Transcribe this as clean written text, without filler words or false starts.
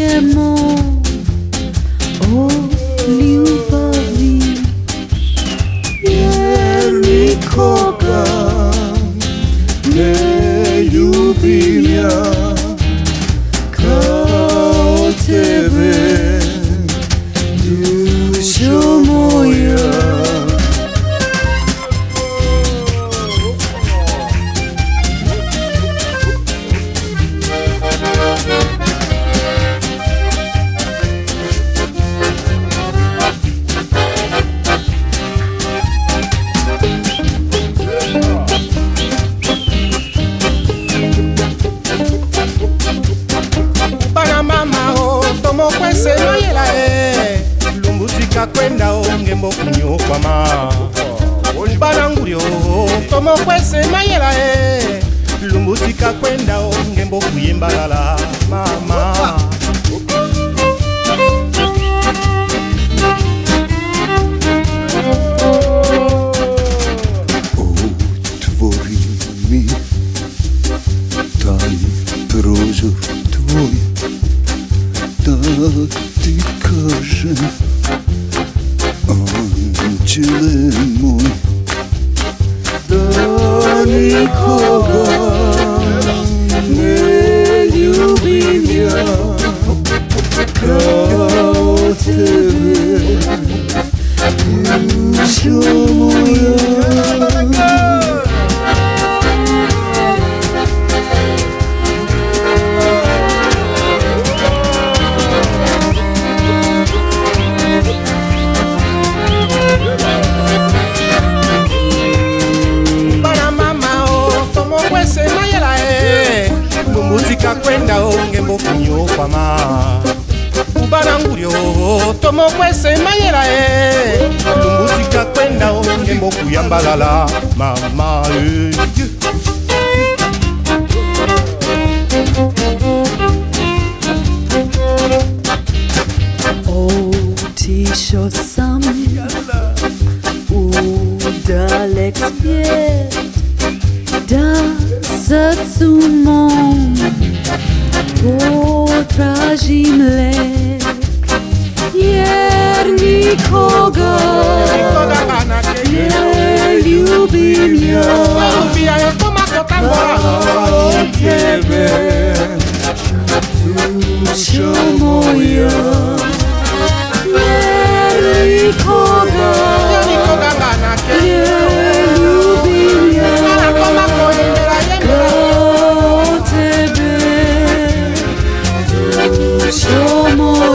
niemo o ljubavi, jer nikoga ne ljubim ja kao tebe, dušo moja. Kwese mayela lumbutika kwenda ongembo kunyokwama banangurio tomo kwese mayela lumbutika kwenda ongembo kuyembalala mama. Otvori mi taj prozor tvoj, da ti kažem, anđele moj, da nikoga ne ljubim ja kao tebe, dušo moja. Lumbutika kwenda ongembo kunyokwama ubanangurio tomo kwese mayela lumbutika kwenda ongembo kuyambalala mama. Otisho sam udalek svijet, da srcu mom potražim lek, jer nikoga ne ljubim ja kao tebe, dušo moja, jer nikoga ne ljubim ja kao tebe, dušo moja.